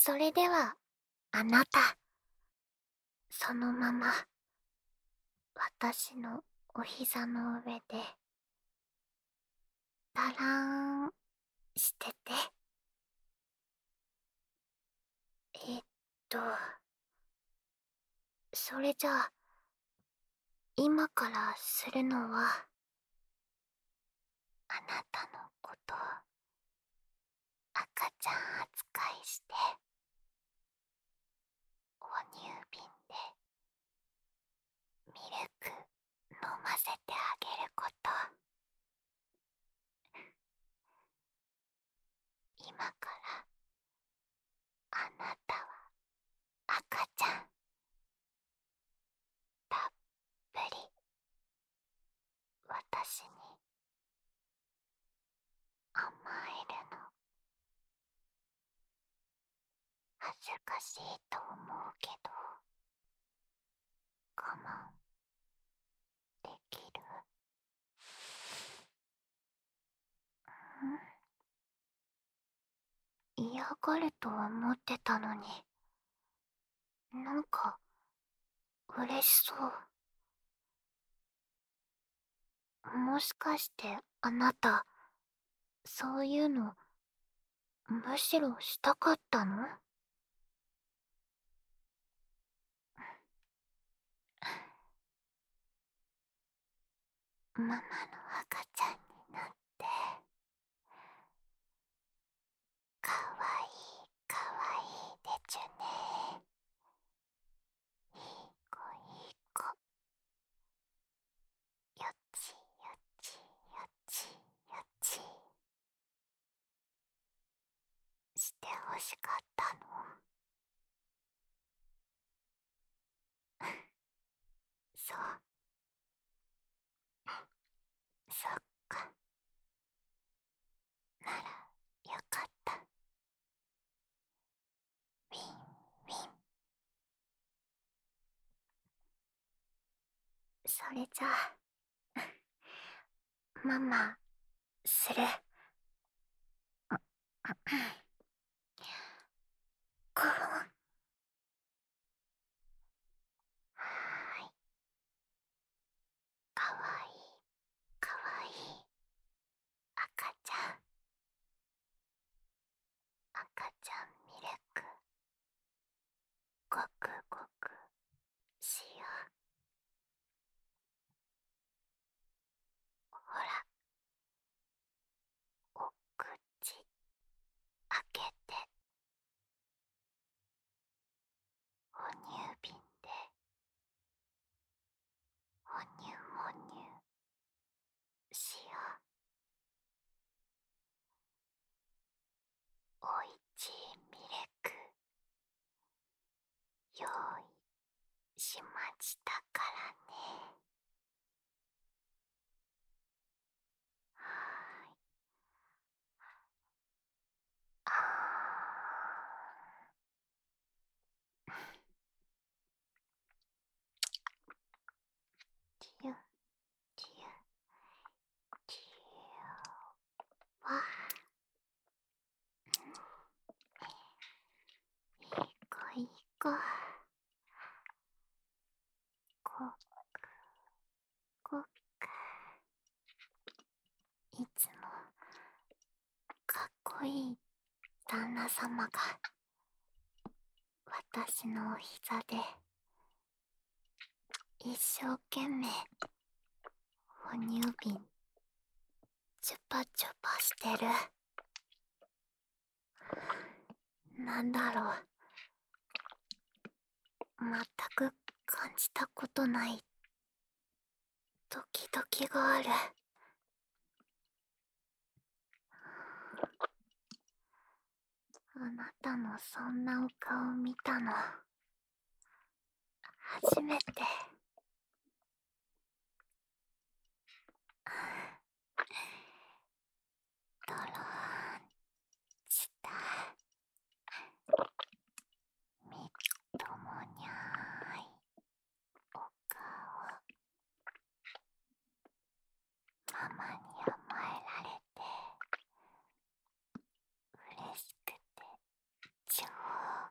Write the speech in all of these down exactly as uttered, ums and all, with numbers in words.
それでは、あなた、そのまま、私のお膝の上で、だらーんしてて。えっと、それじゃあ、今からするのは、あなたのこと、赤ちゃん扱いして、哺乳瓶で、ミルク飲ませてあげること。今からあなたは赤ちゃん、たっぷり私に甘えるの。恥ずかしいと思うけど我慢できる？ん？嫌がると思ってたのに、なんか嬉しそう。もしかしてあなた、そういうのむしろしたかったの？ママの赤ちゃんになって、かわいいかわいいでちゅね。いい子いい子。よちよちよちよちしてほしかったの？そう。そっか。ならよかった。ウィンウィン。それじゃあママする。コロン。はーい。かわいいかわいい赤ちゃん。赤ちゃんミルクごくごくしよう。ほら、お口開けて、哺乳瓶でほにゅほにゅしよう。おいちいミルク用意しましたからね。はーい。あーちゅちゅちゅわ。いい子いい子。ごくごく。いつもかっこいい旦那様が私のお膝で一生懸命哺乳瓶チュパチュパしてる。なんだろう、全く感じたことないドキドキがある。あなたのそんなお顔見たの初めて。ドローンしたみっともにゃーいお顔、ママに甘えられて嬉しくて超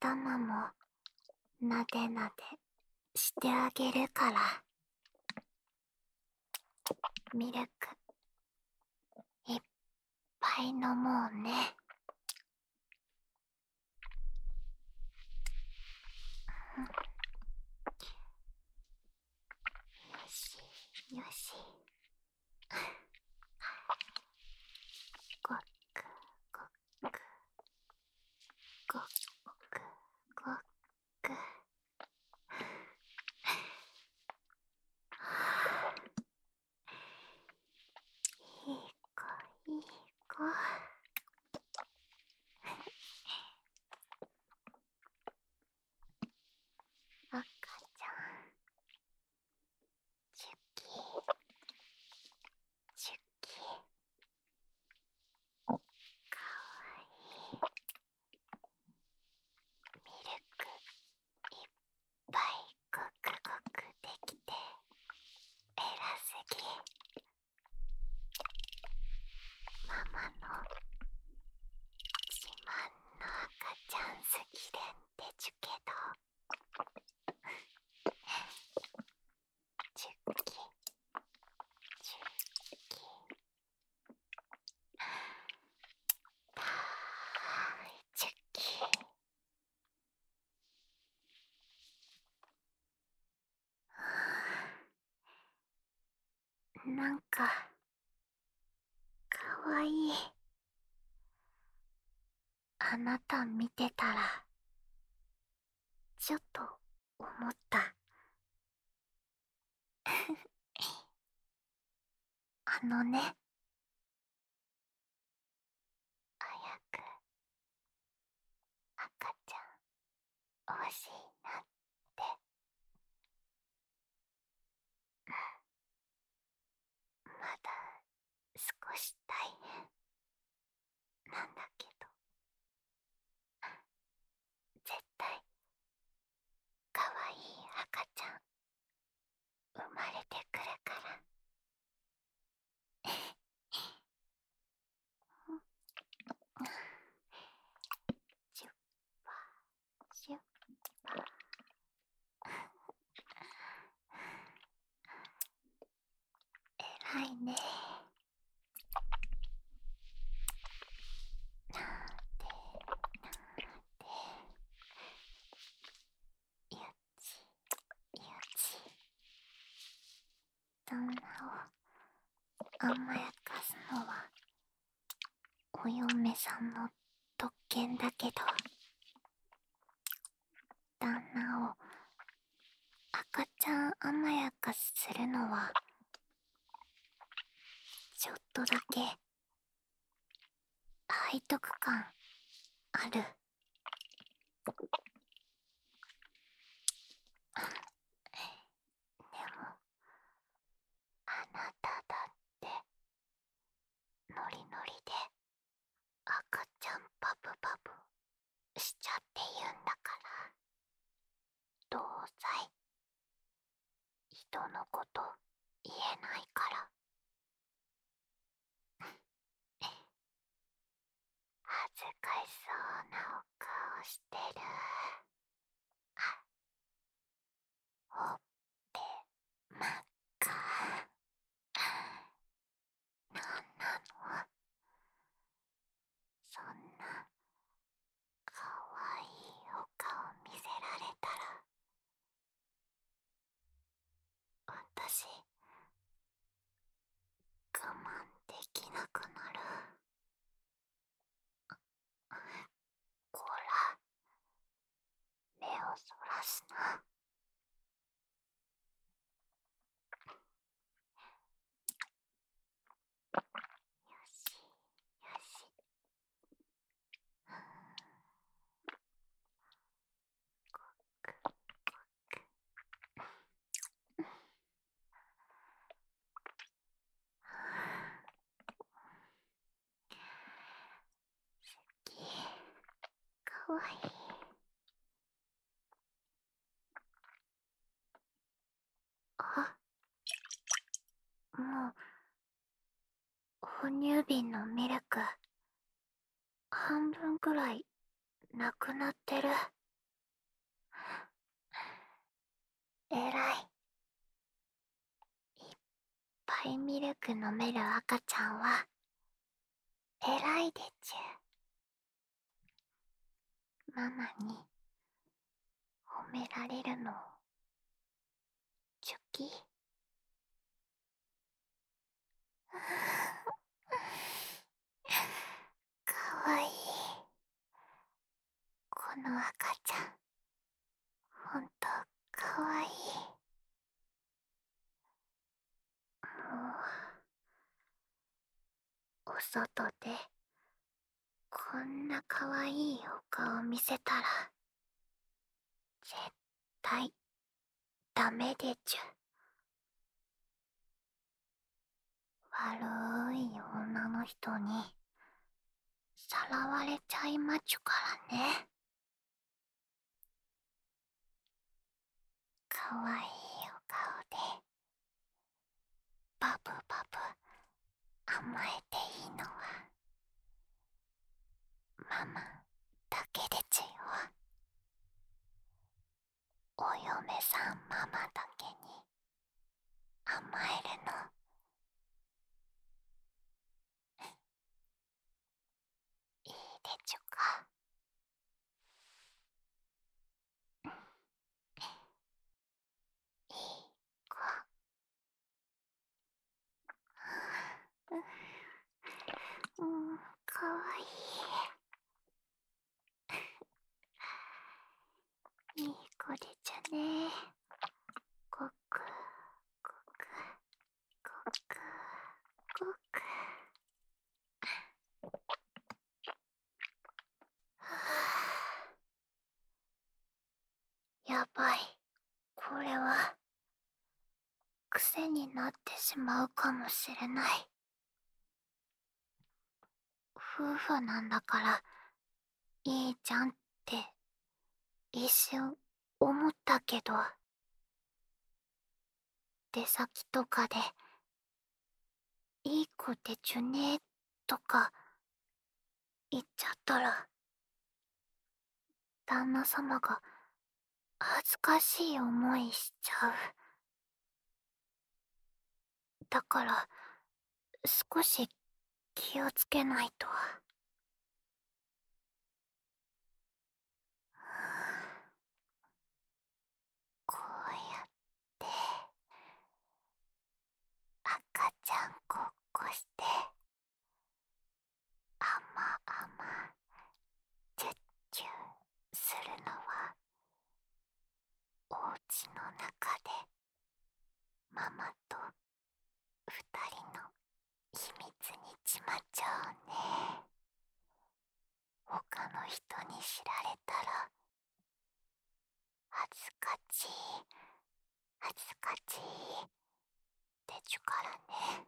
頭もなでなでしてあげるから。ミルクいっぱい飲もうね。よしよし。ごっくごっくごっくごっく。いい子いい子。赤ちゃん、チュキチュキ、かわいい。ミルクいっぱいごくごくできて偉すぎ。ママの自慢の赤ちゃんすぎるんでちゅけど。チュキチュキ、だいチュキ。なんかかわいい。あなた見てたらちょっと思った。あのね、早く赤ちゃん欲しいなって。まだ少し大変なんだけど、絶対かわいい赤ちゃん生まれてくるから。シュッパーシュッパー。えらいね。なんでなんで、よちよち。旦那を甘やかすのはお嫁さんの特権だけど、旦那を赤ちゃん甘やかするのはちょっとだけ背徳感ある。でもあなただってノリノリで赤ちゃんパブパブしちゃって言うんだから、どうざい人のこと言えないから。恥ずかしそうなお顔してる。ほっぺ真っ赤。なんなの、そんなかわいいお顔見せられたら私我慢できなくなる。こら、目をそらすな。よしよし。ごくごく。すき、かわいい。あ、もう哺乳瓶のミルク半分くらいなくなってる。 えらい。いっぱいミルク飲める赤ちゃんはえらいでちゅ。ママに褒められるのチュキ。かわいい。この赤ちゃんほんとかわいい。もうお外でこんなかわいいお顔見せたら絶対ダメでちゅ。悪い女の人にさらわれちゃいまちゅからね。かわいいお顔でバブバブ甘えていいのはママだけでちゅよ。お嫁さんママだけに甘えるのいいでちゅか。いい子。うん、かわいい。いい子でちゅね。ごくごくごくごく。やばい。これは癖になってしまうかもしれない。夫婦なんだからいいじゃんって一瞬思ったけど、出先とかでいい子でちゅねとか言っちゃったら旦那様が恥ずかしい思いしちゃう。だから少し気をつけないと。こうやって赤ちゃんごっこしてあまあまチュッチュするのはおうちの中でママと二人の秘密にちまっちゃうね。他の人に知られたら恥ずかちい恥ずかちいでちゅからね。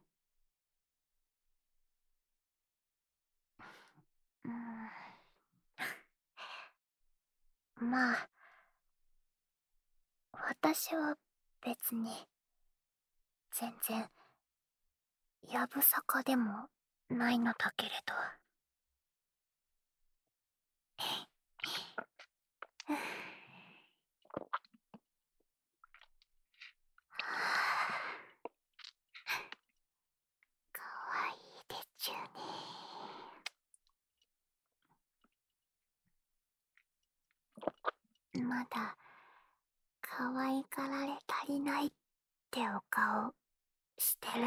うん、まあ私は別に全然やぶさかでもないのだけれど。かわいいでちゅね。まだかわいがられ足りないってお顔してる。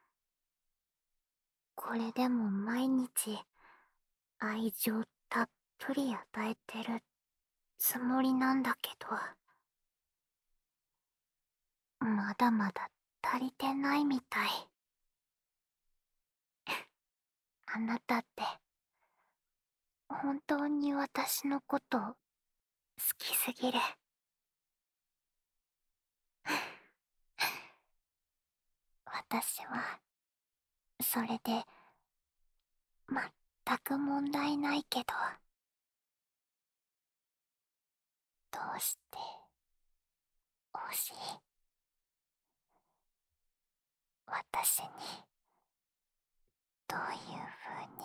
これでも毎日愛情たっぷり与えてるつもりなんだけど、まだまだ足りてないみたい。あなたって本当に私のこと好きすぎる。私はそれでまったく問題ないけど、どうして欲しい？私にどういう風に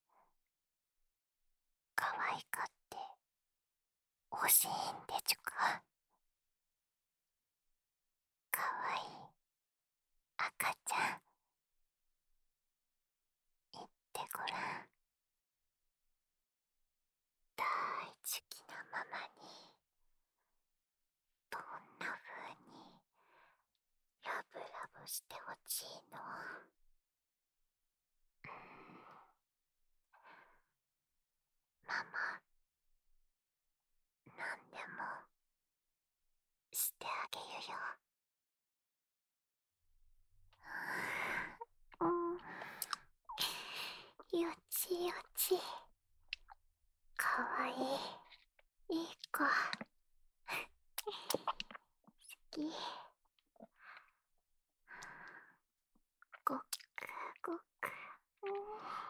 可愛がって欲しいんでちゅか？ かわいい赤ちゃん、言ってごらん。大好きなママにどんな風にラブラブしてほしいの？ママ、なんでもしてあげるよ。うん、よちよち、かわいい、いい子、好き。ごくごく、うん、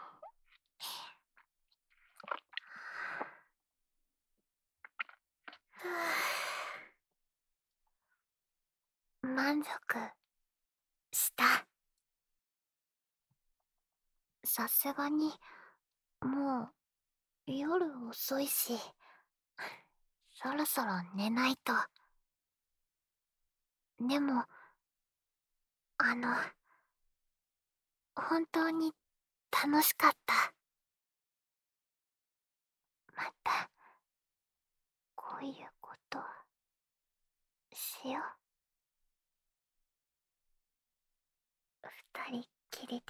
満足した。さすがにもう夜遅いし、そろそろ寝ないと。でも、あの、本当に楽しかった。またこういうことしよう。二人っきりで。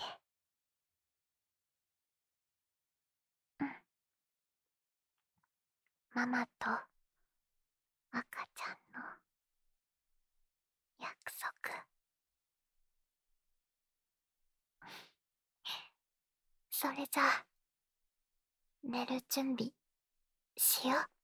うん。ママと赤ちゃんの約束。それじゃあ寝る準備しよう。